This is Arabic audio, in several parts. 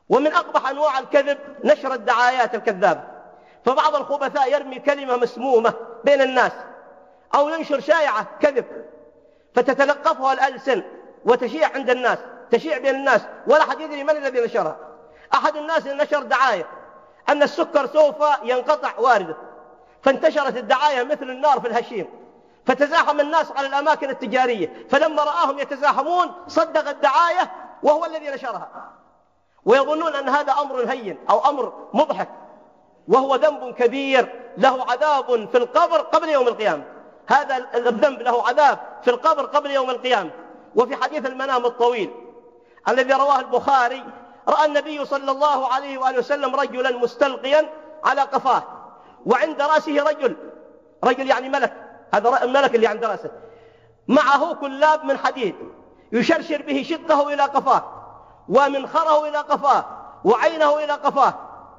ومن أقبح أنواع الكذب نشر الدعايات الكذابة. فبعض الخبثاء يرمي كلمة مسمومة بين الناس أو ينشر شائعة كذب فتتلقفها الألسن وتشيع عند الناس، تشيع بين الناس ولا أحد يدري من الذي نشرها. أحد الناس نشر دعاية أن السكر سوف ينقطع وارده، فانتشرت الدعاية مثل النار في الهشيم، فتزاحم الناس على الأماكن التجارية، فلما رآهم يتزاحمون صدق الدعاية وهو الذي نشرها، ويظنون أن هذا أمر هين أو أمر مضحك، وهو ذنب كبير له عذاب في القبر قبل يوم القيامة. هذا الذنب له عذاب في القبر قبل يوم القيامة. وفي حديث المنام الطويل الذي رواه البخاري، رأى النبي صلى الله عليه وآله وسلم رجلا مستلقيا على قفاه، وعند رأسه رجل يعني ملك، هذا الملك اللي عند رأسه، معه كلاب من حديد يشرشر به شقه إلى قفاه ومنخره إلى قفاه وعينه إلى قفاه،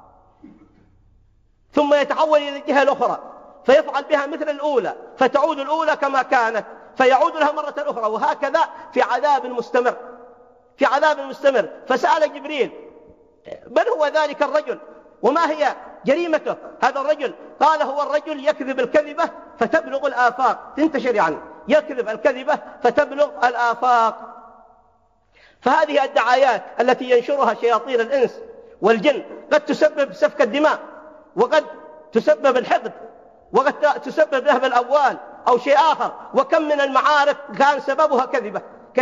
ثم يتحول إلى الجهة الأخرى فيفعل بها مثل الأولى، فتعود الأولى كما كانت فيعود لها مرة أخرى، وهكذا في عذاب مستمر، في عذاب مستمر. فسأل جبريل من هو ذلك الرجل وما هي جريمته هذا الرجل؟ قال هو الرجل يكذب الكذبة فتبلغ الآفاق، تنتشر يعني، يكذب الكذبة فتبلغ الآفاق. فهذه الدعايات التي ينشرها شياطين الإنس والجن قد تسبب سفك الدماء، وقد تسبب الحقد، وقد تسبب ذهب الأموال أو شيء آخر، وكم من المعارك كان سببها كذبة.